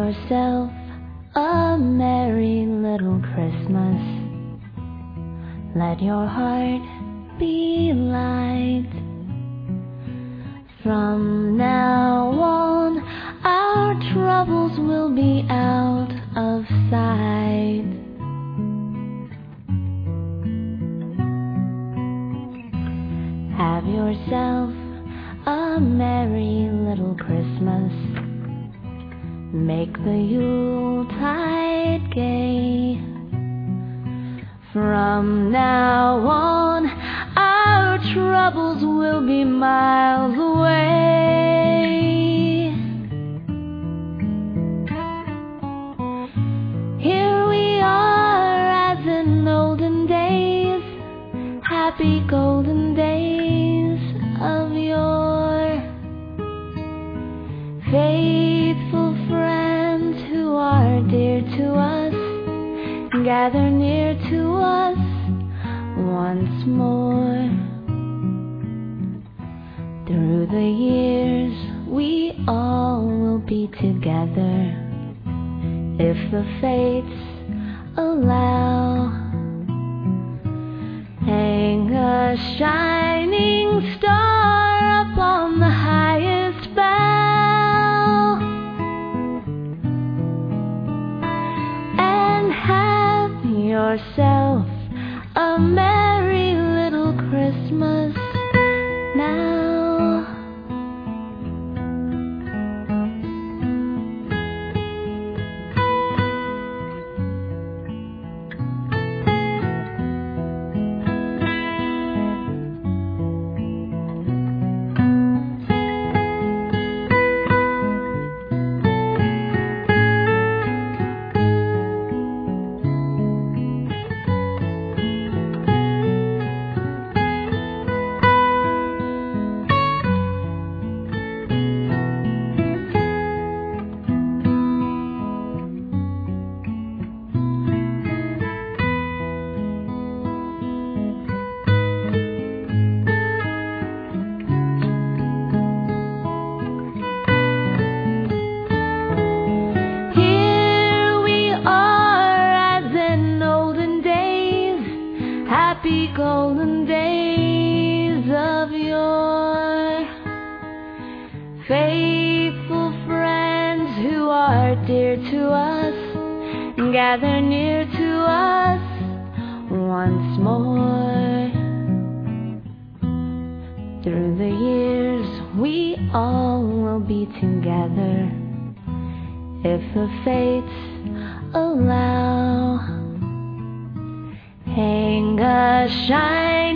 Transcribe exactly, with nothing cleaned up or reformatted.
yourself a merry little Christmas. Let your heart be light. From now on, our troubles will be out of sight. Have yourself a merry little Christmas. Make the Yuletide gay. From now on, our troubles will be miles away. Here we are as in olden days, happy golden days of yore. Faithful friends who are dear to us, gather near to us once more. Through the years we all will be together, if the fates allow. Hang a shining star upon the highest bough, and have yourself a merry little Christmas now. Happy golden days of yore. Faithful friends who are dear to us, gather near to us once more. Through the years we all will be together, if the fates allow. Hang a shine